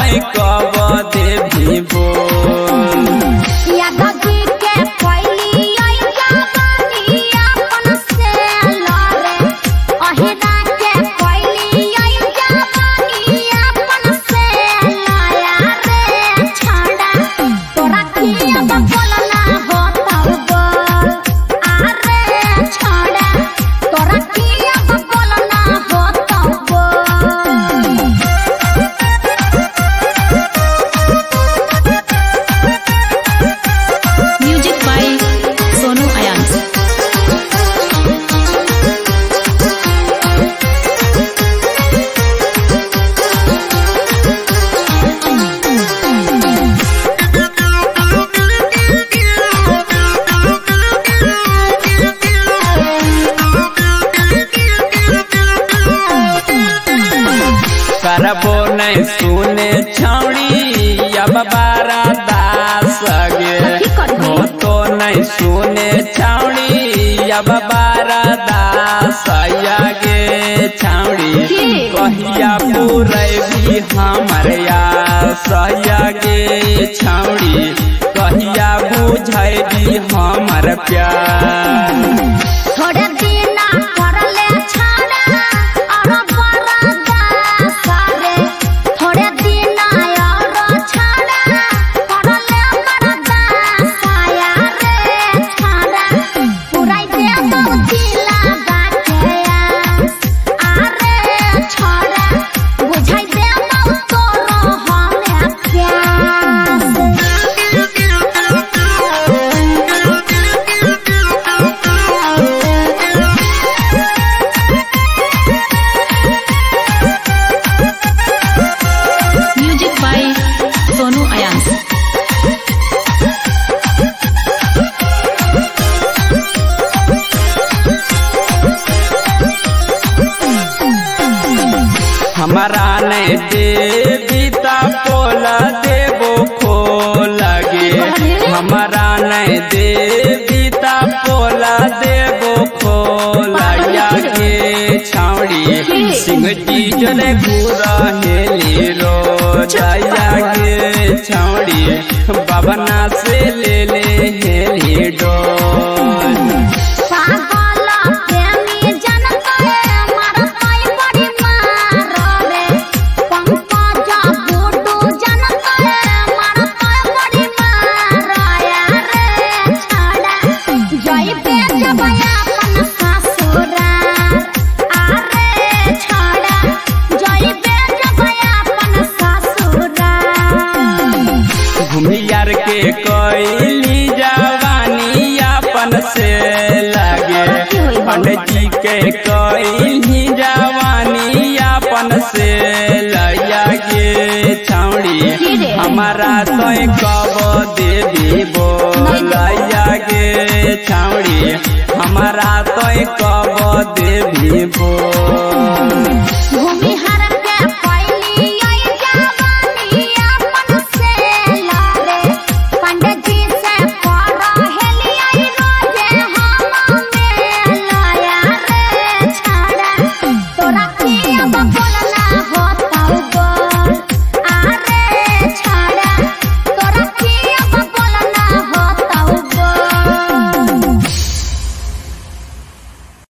तो कब देवी बोल करबो नहीं सुने छौड़ी अब बारा दास गे हो तो नहीं सुने छौड़ी अब बारा दास गे छौड़ी कहिया पूरे भी हमारे सया गे छौड़ी कहिया बुझे भी हमार प्यार थोड़े दिन करले छाड़ा हमारा नहीं देवीता पोला देवो खोल गे हमारा नहीं देवीता पोला देवो खोल गे छौड़ी सिंह जने पूरा हेली रो जाया गे छौड़ी बाबना से ले हेली डोल घूमियार के कोई जवानी अपन से लगे पंडित जी के कोई जवानी अपन से लगे छौड़ी हमारा तो कब देवी बोल गे छौड़ी हमारा तो कब देवी बोल।